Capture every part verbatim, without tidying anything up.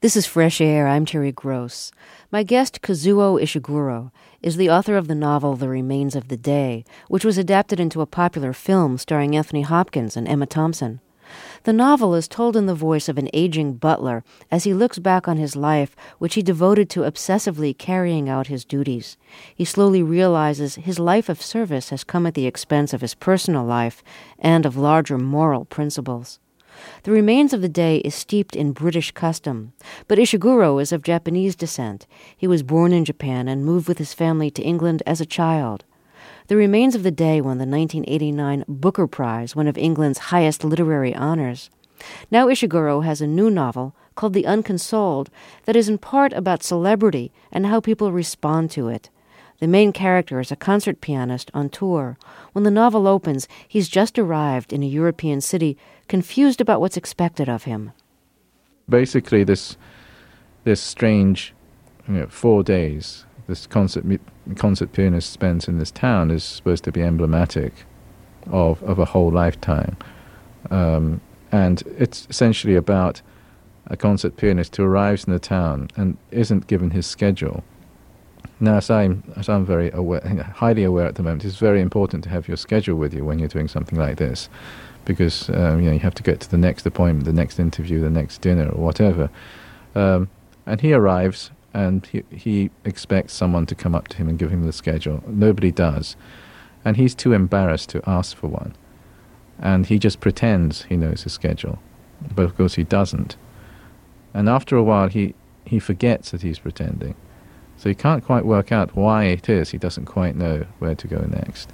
This is Fresh Air. I'm Terry Gross. My guest, Kazuo Ishiguro, is the author of the novel The Remains of the Day, which was adapted into a popular film starring Anthony Hopkins and Emma Thompson. The novel is told in the voice of an aging butler as he looks back on his life, which he devoted to obsessively carrying out his duties. He slowly realizes his life of service has come at the expense of his personal life and of larger moral principles. The Remains of the Day is steeped in British custom, but Ishiguro is of Japanese descent. He was born in Japan and moved with his family to England as a child. The Remains of the Day won the nineteen eighty-nine Booker Prize, one of England's highest literary honors. Now Ishiguro has a new novel called The Unconsoled that is in part about celebrity and how people respond to it. The main character is a concert pianist on tour. When the novel opens, he's just arrived in a European city, confused about what's expected of him. Basically, this this strange you know, four days this concert concert pianist spends in this town is supposed to be emblematic of of a whole lifetime, um, and it's essentially about a concert pianist who arrives in the town and isn't given his schedule. Now, as I'm, as I'm very aware, highly aware at the moment, it's very important to have your schedule with you when you're doing something like this, because um, you know you have to get to the next appointment, the next interview, the next dinner, or whatever. Um, and he arrives, and he, he expects someone to come up to him and give him the schedule. Nobody does, and he's too embarrassed to ask for one. And he just pretends he knows his schedule, but of course he doesn't. And after a while, he, he forgets that he's pretending. So he can't quite work out why it is he doesn't quite know where to go next.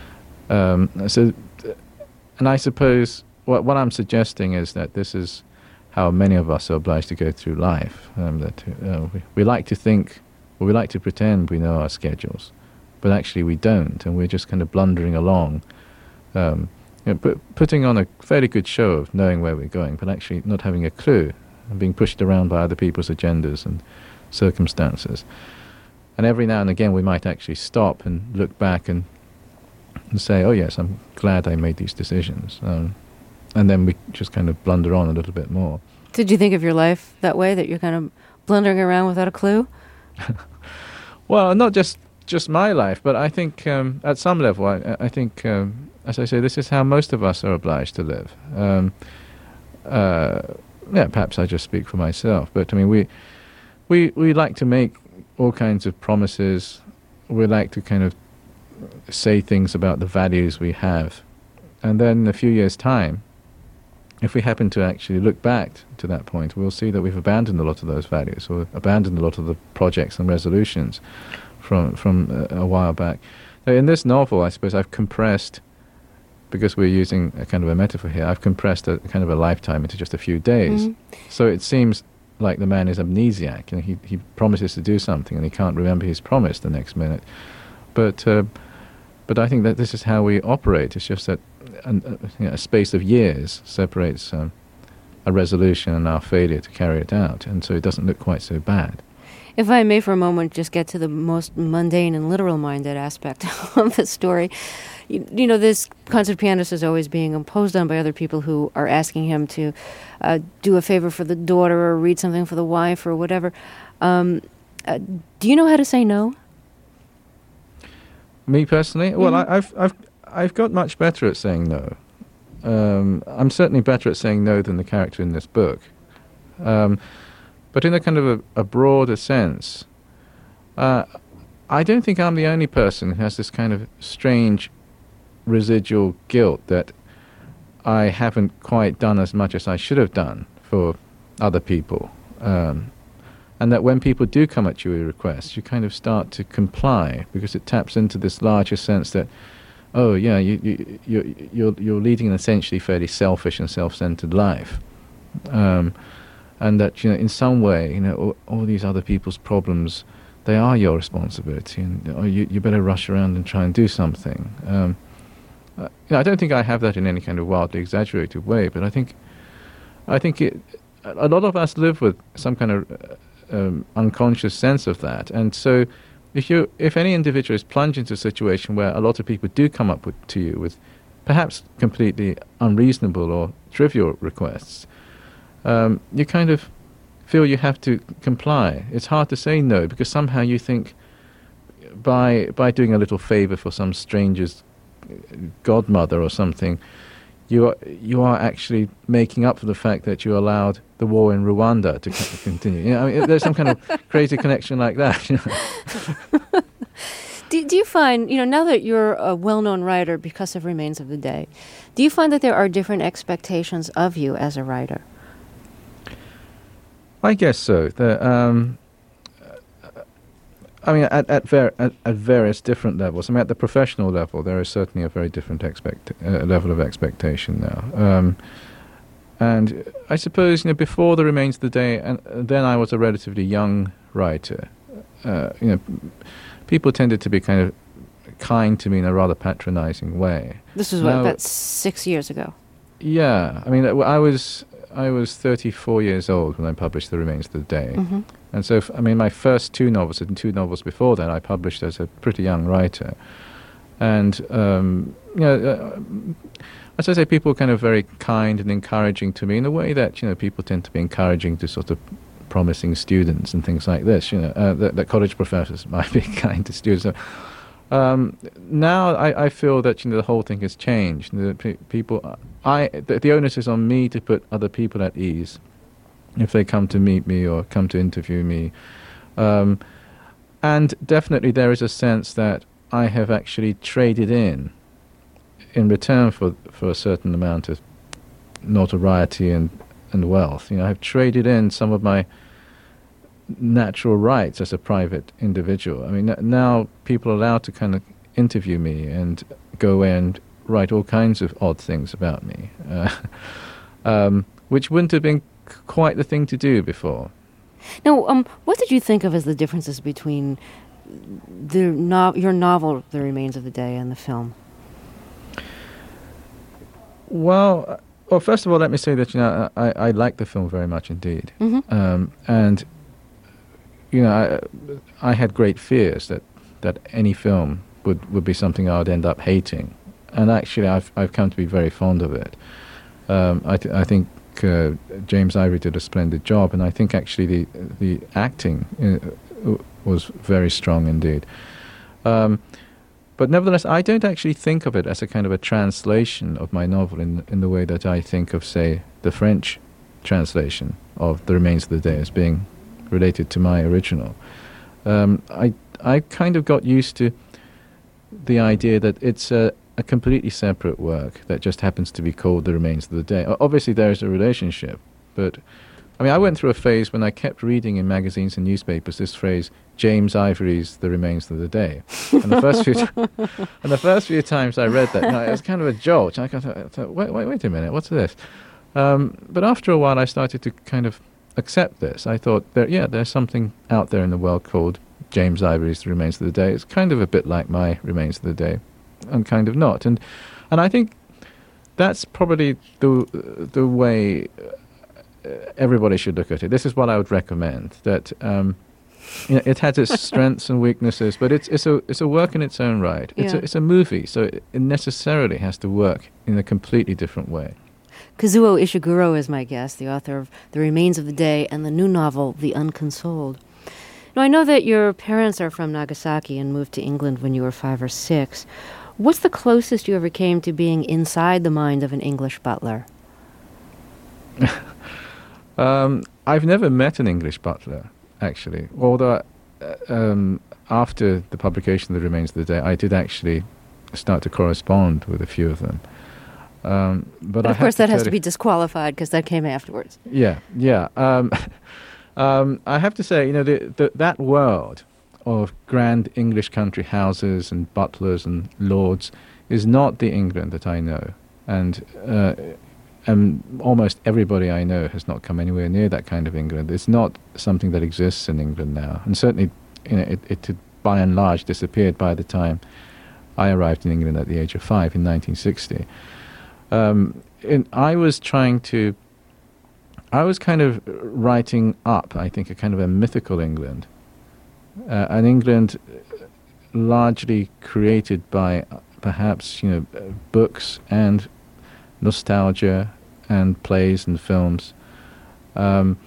Um, so, and I suppose what, what I'm suggesting is that this is how many of us are obliged to go through life. Um, that uh, we, we like to think, or we like to pretend we know our schedules, but actually we don't, and we're just kind of blundering along, um, you know, put, putting on a fairly good show of knowing where we're going, but actually not having a clue, and being pushed around by other people's agendas and circumstances. And every now and again we might actually stop and look back and, and say, oh yes, I'm glad I made these decisions. Um, and then we just kind of blunder on a little bit more. Did you think of your life that way, that you're kind of blundering around without a clue? Well, not just, just my life, but I think um, at some level, I, I think, um, as I say, this is how most of us are obliged to live. Um, uh, yeah, perhaps I just speak for myself, but I mean, we we we like to make all kinds of promises. We like to kind of say things about the values we have. And then in a few years' time, if we happen to actually look back to that point, we'll see that we've abandoned a lot of those values, or abandoned a lot of the projects and resolutions from, from a, a while back. Now, in this novel, I suppose I've compressed, because we're using a kind of a metaphor here, I've compressed a kind of a lifetime into just a few days. Mm-hmm. So it seems like the man is amnesiac, and he, he promises to do something and he can't remember his promise the next minute. But uh, but I think that this is how we operate. It's just that an, uh, you know, a space of years separates um, a resolution and our failure to carry it out, and so it doesn't look quite so bad. If I may for a moment just get to the most mundane and literal-minded aspect of the story. You, you know, this concert pianist is always being imposed on by other people who are asking him to uh, do a favor for the daughter or read something for the wife or whatever. Um, uh, do you know how to say no? Me personally? Mm-hmm. Well, I, I've I've I've got much better at saying no. Um, I'm certainly better at saying no than the character in this book. Um, but in a kind of a, a broader sense, uh, I don't think I'm the only person who has this kind of strange residual guilt that I haven't quite done as much as I should have done for other people. Um, and that when people do come at you with requests, you kind of start to comply, because it taps into this larger sense that, oh yeah, you, you, you're, you're, you're leading an essentially fairly selfish and self-centered life. Um, and that, you know, in some way, you know, all, all these other people's problems, they are your responsibility, and oh, you, you better rush around and try and do something. Um, uh, you know, I don't think I have that in any kind of wildly exaggerated way, but I think, I think it, a lot of us live with some kind of uh, um, unconscious sense of that, and so if you, if any individual is plunged into a situation where a lot of people do come up with, to you with perhaps completely unreasonable or trivial requests, um, you kind of feel you have to comply. It's hard to say no because somehow you think by by doing a little favor for some stranger's godmother or something, you are you are actually making up for the fact that you allowed the war in Rwanda to c- continue. You know, I mean, there's some kind of crazy connection like that. You know? do, do you find, you know, now that you're a well-known writer because of Remains of the Day, do you find that there are different expectations of you as a writer? I guess so. The, um, I mean, at at, ver- at at various different levels. I mean, at the professional level, there is certainly a very different expect uh, level of expectation now. Um, and I suppose, you know, before the Remains of the Day, and then I was a relatively young writer. Uh, you know, people tended to be kind of kind to me in a rather patronizing way. This was now, what, about six years ago. Yeah, I mean, I was I was thirty-four years old when I published The Remains of the Day. Mm-hmm. And so, f- I mean, my first two novels and two novels before that I published as a pretty young writer. And, um, you know, uh, as I say, people were kind of very kind and encouraging to me in a way that, you know, people tend to be encouraging to sort of promising students and things like this, you know, uh, that, that college professors might be kind to students. So, um, now I, I feel that, you know, the whole thing has changed. The pe- people, I, the, the onus is on me to put other people at ease if they come to meet me or come to interview me. Um, and definitely there is a sense that I have actually traded in, in return for, for a certain amount of notoriety and, and wealth. You know, I've traded in some of my natural rights as a private individual. I mean, n- now people are allowed to kind of interview me and go away and write all kinds of odd things about me, uh, um, which wouldn't have been quite the thing to do before. Now, um, what did you think of as the differences between the no- your novel, The Remains of the Day, and the film? Well, uh, well, first of all, let me say that, you know, I, I like the film very much indeed. Mm-hmm. Um, and, you know, I, I had great fears that, that any film would, would be something I would end up hating. And actually, I've, I've come to be very fond of it. Um, I, th- I think Uh, James Ivory did a splendid job, and I think actually the the acting uh, was very strong indeed. Um, but nevertheless, I don't actually think of it as a kind of a translation of my novel in in the way that I think of, say, the French translation of The Remains of the Day as being related to my original. Um, I I kind of got used to the idea that it's a a completely separate work that just happens to be called The Remains of the Day. O- Obviously, there is a relationship, but I mean, I went through a phase when I kept reading in magazines and newspapers this phrase, James Ivory's The Remains of the Day. And the first few, t- and the first few times I read that, you know, it was kind of a jolt. I thought, I thought wait, wait, wait a minute, what's this? Um, but after a while, I started to kind of accept this. I thought, there, yeah, there's something out there in the world called James Ivory's The Remains of the Day. It's kind of a bit like my Remains of the Day, and kind of not. And and I think that's probably the the way everybody should look at it. This is what I would recommend. That um, you know, it has its strengths and weaknesses, but it's it's a it's a work in its own right. It's Yeah. a it's a movie, so it necessarily has to work in a completely different way. Kazuo Ishiguro is my guest, the author of The Remains of the Day and the new novel, The Unconsoled. Now, I know that your parents are from Nagasaki and moved to England when you were five or six. What's the closest you ever came to being inside the mind of an English butler? um, I've never met an English butler, actually. Although uh, um, after the publication of The Remains of the Day, I did actually start to correspond with a few of them. Um, but But I of have course, that has tell to you- be disqualified because that came afterwards. Yeah, yeah. Um, um, I have to say, you know, the, the, that world of grand English country houses and butlers and lords is not the England that I know. And, uh, and almost everybody I know has not come anywhere near that kind of England. It's not something that exists in England now. And certainly, you know, it, it had by and large disappeared by the time I arrived in England at the age of five in nineteen sixty. Um, and I was trying to, I was kind of writing up, I think, a kind of a mythical England. Uh, an England largely created by uh, perhaps, you know, uh, books and nostalgia and plays and films, um,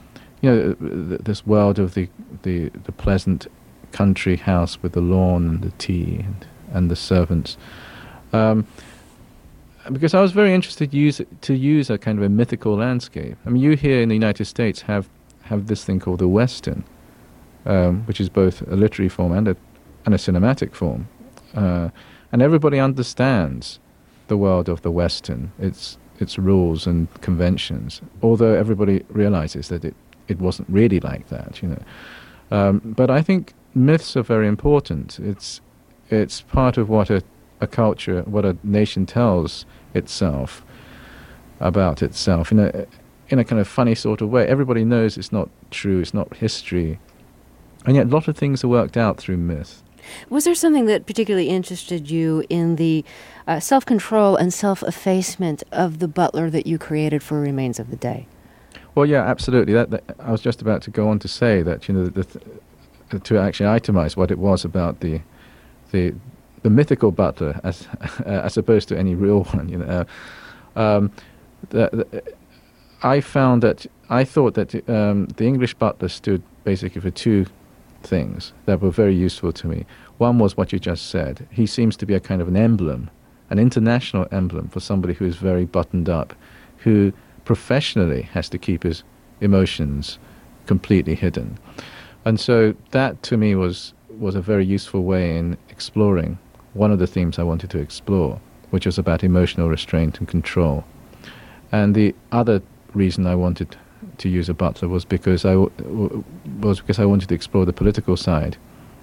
you know, th- this world of the, the the pleasant country house with the lawn and the tea and, and the servants. Um, because I was very interested to use to use a kind of a mythical landscape. I mean, you here in the United States have have this thing called the Western, um, which is both a literary form and a and a cinematic form, uh, and everybody understands the world of the Western, its its rules and conventions. Although everybody realizes that it, it wasn't really like that, you know. Um, but I think myths are very important. It's it's part of what a a culture, what a nation tells itself about itself in a in a kind of funny sort of way. Everybody knows it's not true, it's not history, and yet a lot of things are worked out through myth. Was there something that particularly interested you in the uh, self-control and self-effacement of the butler that you created for Remains of the Day? Well, yeah, absolutely. That, that I was just about to go on to say that, you know, the, the, to actually itemize what it was about the the the mythical butler as uh, as opposed to any real one. You know, uh, um, the, the, I found that I thought that um, the English butler stood basically for two things that were very useful to me. One was what you just said. He seems to be a kind of an emblem, an international emblem for somebody who is very buttoned up, who professionally has to keep his emotions completely hidden. And so that to me was was a very useful way in exploring one of the themes I wanted to explore, which was about emotional restraint and control. And the other reason I wanted to use a butler was because I w- w- was because I wanted to explore the political side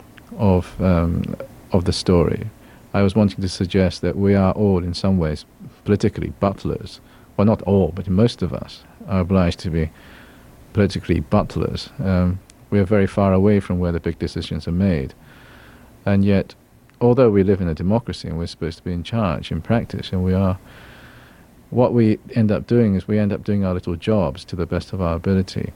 of um, of the story. I was wanting to suggest that we are all, in some ways, politically butlers. Well, not all, but most of us are obliged to be politically butlers. Um, we are very far away from where the big decisions are made. And yet, although we live in a democracy and we're supposed to be in charge in practice, and we are, what we end up doing is we end up doing our little jobs to the best of our ability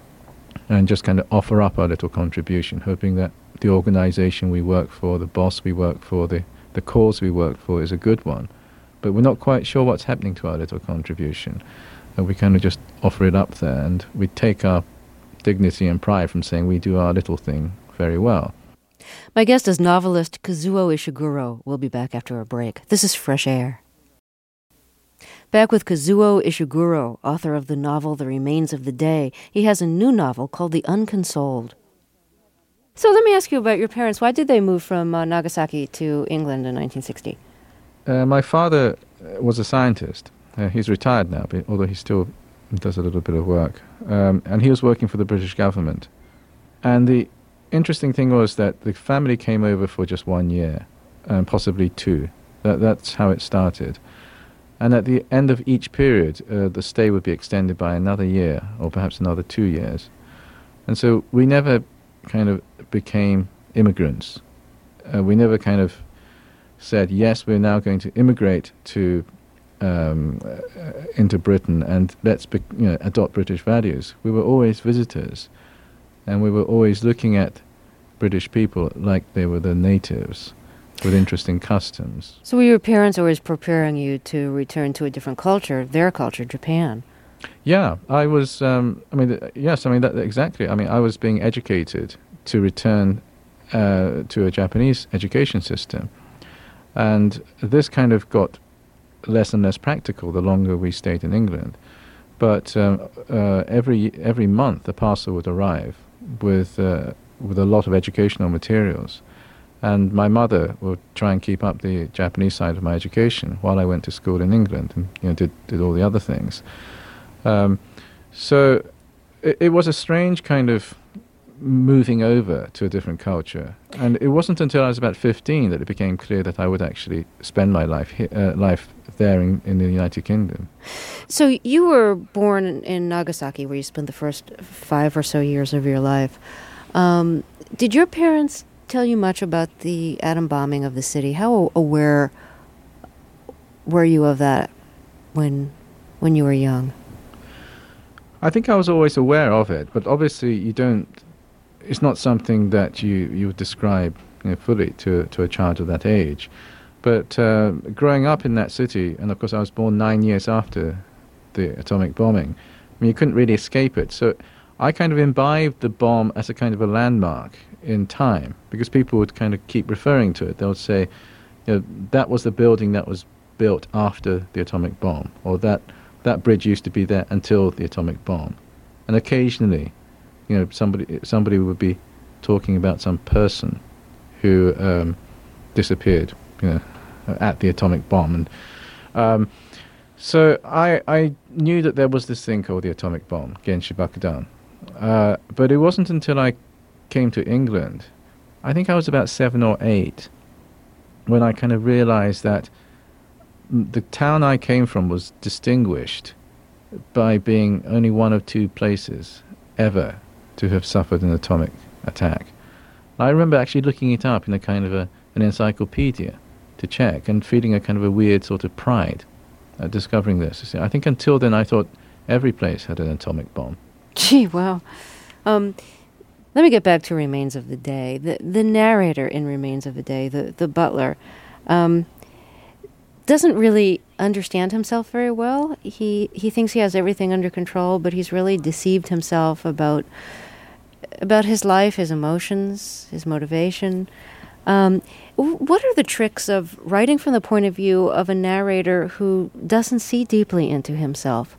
and just kind of offer up our little contribution, hoping that the organization we work for, the boss we work for, the, the cause we work for is a good one. But we're not quite sure what's happening to our little contribution. And we kind of just offer it up there, and we take our dignity and pride from saying we do our little thing very well. My guest is novelist Kazuo Ishiguro. We'll be back after a break. This is Fresh Air. Back with Kazuo Ishiguro, author of the novel The Remains of the Day. He has a new novel called The Unconsoled. So let me ask you about your parents. Why did they move from uh, Nagasaki to England in nineteen sixty? Uh, my father was a scientist. Uh, he's retired now, but, although he still does a little bit of work. Um, and he was working for the British government. And the interesting thing was that the family came over for just one year, and possibly two. That, that's how it started. And at the end of each period, uh, the stay would be extended by another year, or perhaps another two years. And so we never kind of became immigrants. Uh, we never kind of said, yes, we're now going to immigrate to um, uh, into Britain and let's be, you know, adopt British values. We were always visitors, and we were always looking at British people like they were the natives with interesting customs. So were your parents always preparing you to return to a different culture, their culture, Japan? Yeah, I was, um, I mean, uh, yes, I mean, that, exactly. I mean, I was being educated to return uh, to a Japanese education system. And this kind of got less and less practical the longer we stayed in England. But um, uh, every every month a parcel would arrive with uh, with a lot of educational materials. And my mother would try and keep up the Japanese side of my education while I went to school in England and, you know, did, did all the other things. Um, so it, it was a strange kind of moving over to a different culture. And it wasn't until I was about fifteen that it became clear that I would actually spend my life hi- uh, life there in, in the United Kingdom. So you were born in, in Nagasaki, where you spent the first five or so years of your life. Um, did your parents tell you much about the atom bombing of the city? How aware were you of that when when you were young? I think I was always aware of it, but obviously you don't. It's not something that you, you would describe, you know, fully to to a child of that age. But uh, growing up in that city, and of course I was born nine years after the atomic bombing, I mean, you couldn't really escape it. So I kind of imbibed the bomb as a kind of a landmark in time, because people would kind of keep referring to it. They would say, you know, that was the building that was built after the atomic bomb, or that that bridge used to be there until the atomic bomb. And occasionally, you know, somebody somebody would be talking about some person who um, disappeared, you know, at the atomic bomb. And um, so I I knew that there was this thing called the atomic bomb, Genshi Bakudan. Uh, but it wasn't until I came to England, I think I was about seven or eight, when I kind of realized that the town I came from was distinguished by being only one of two places ever to have suffered an atomic attack. I remember actually looking it up in a kind of a, an encyclopedia to check, and feeling a kind of a weird sort of pride at discovering this. I think until then I thought every place had an atomic bomb. Gee, wow. Um, let me get back to Remains of the Day. The the narrator in Remains of the Day, the, the butler, um, doesn't really understand himself very well. He he thinks he has everything under control, but he's really deceived himself about about his life, his emotions, his motivation. Um, what are the tricks of writing from the point of view of a narrator who doesn't see deeply into himself?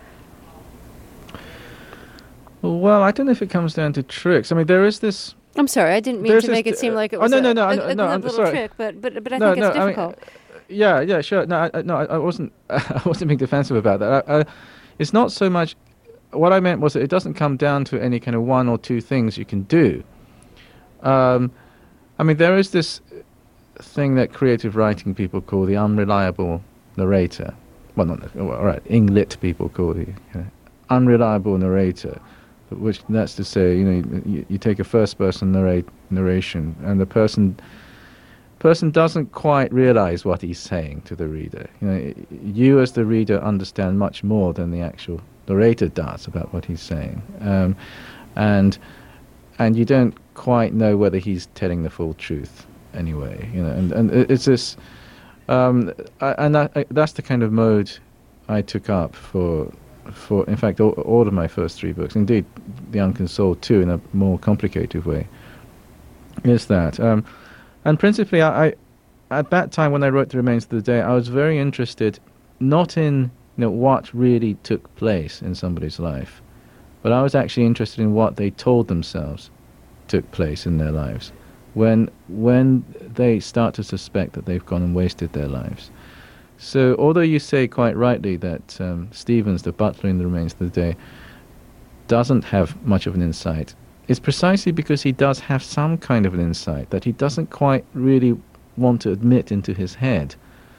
Well, I don't know if it comes down to tricks. I mean, there is this... I'm sorry, I didn't mean to make it seem like it was oh, no, a, no, no, a, no, a, no, a I'm little sorry. trick, but, but, but I no, think no, it's difficult. I mean, yeah, yeah, sure. No, I, no, I, I wasn't. I wasn't being defensive about that. I, I, it's not so much. What I meant was that it doesn't come down to any kind of one or two things you can do. Um, I mean, there is this thing that creative writing people call the unreliable narrator. Well, not well, all right. Ing-lit people call the uh, unreliable narrator, which that's to say, you know, you, you take a first-person narrate narration, and the person person doesn't quite realize what he's saying to the reader. You know, you as the reader understand much more than the actual narrator does about what he's saying, um, and and you don't quite know whether he's telling the full truth anyway. You know, and and it's this, um, I, and that, I, that's the kind of mode I took up for. For in fact, all, all of my first three books, indeed, The Unconsoled too, in a more complicated way, is that. Um, and principally, I, I, at that time when I wrote The Remains of the Day, I was very interested not in you know what really took place in somebody's life, but I was actually interested in what they told themselves took place in their lives when when they start to suspect that they've gone and wasted their lives. So, although you say quite rightly that um, Stevens, the butler in The Remains of the Day, doesn't have much of an insight, it's precisely because he does have some kind of an insight that he doesn't quite really want to admit into his head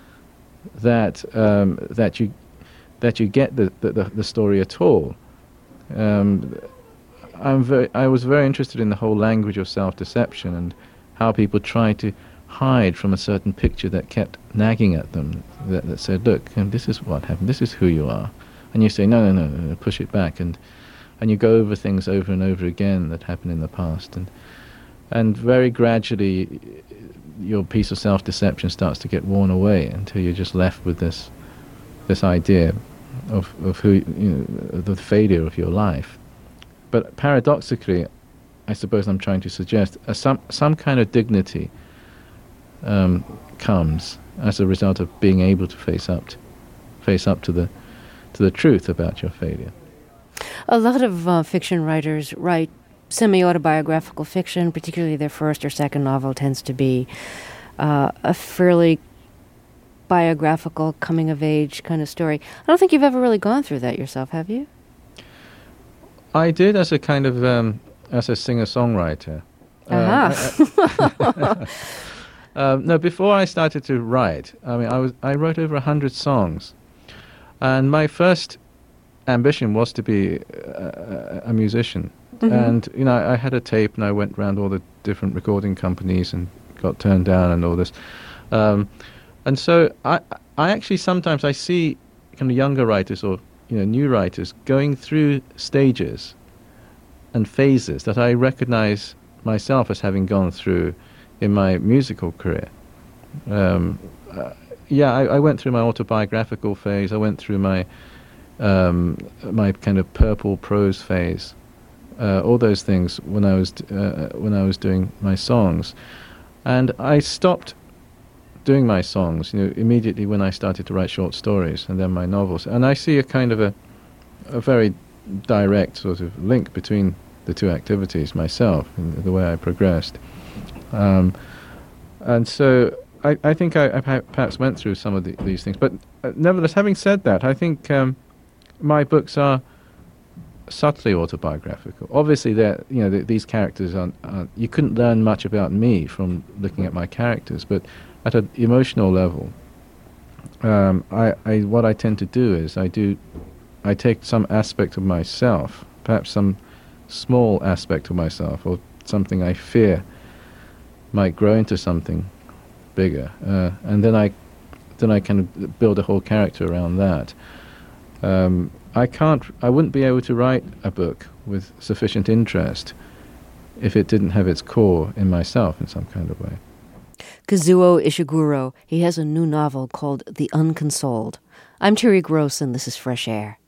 that um, that you that you get the the, the story at all. Um, I'm very I was very interested in the whole language of self-deception and how people try to hide from a certain picture that kept nagging at them, that, that said, look, and this is what happened, this is who you are. And you say, no, no, no, no, push it back. And and you go over things over and over again that happened in the past. And and very gradually, your piece of self-deception starts to get worn away until you're just left with this this idea of, of who, you know, the failure of your life. But paradoxically, I suppose I'm trying to suggest, uh, some, some kind of dignity Um, comes as a result of being able to face up to, face up to the to the truth about your failure. A lot of uh, fiction writers write semi-autobiographical fiction, particularly their first or second novel tends to be uh, a fairly biographical, coming-of-age kind of story. I don't think you've ever really gone through that yourself, have you? I did as a kind of um, as a singer-songwriter. Aha. Um, Um, no, before I started to write, I mean, I was I wrote over a hundred songs, and my first ambition was to be a, a musician. Mm-hmm. And you know, I, I had a tape, and I went around all the different recording companies and got turned down and all this. Um, and so I I actually sometimes I see kind of younger writers or you know new writers going through stages and phases that I recognize myself as having gone through in my musical career. Um, uh, yeah, I, I went through my autobiographical phase. I went through my um, my kind of purple prose phase, uh, all those things when I was uh, when I was doing my songs, and I stopped doing my songs, you know, immediately when I started to write short stories and then my novels. And I see a kind of a a very direct sort of link between the two activities myself and the way I progressed. Um, and so I, I think I, I perhaps went through some of the, these things. But uh, nevertheless, having said that, I think um, my books are subtly autobiographical. Obviously, they're, you know, the, these characters aren't, aren't, you couldn't learn much about me from looking at my characters, but at an emotional level, um, I, I what I tend to do is I do I take some aspect of myself, perhaps some small aspect of myself, or something I fear might grow into something bigger, uh, and then I then I kind of build a whole character around that. Um, I can't, I wouldn't be able to write a book with sufficient interest if it didn't have its core in myself in some kind of way. Kazuo Ishiguro, he has a new novel called The Unconsoled. I'm Terry Gross, and this is Fresh Air.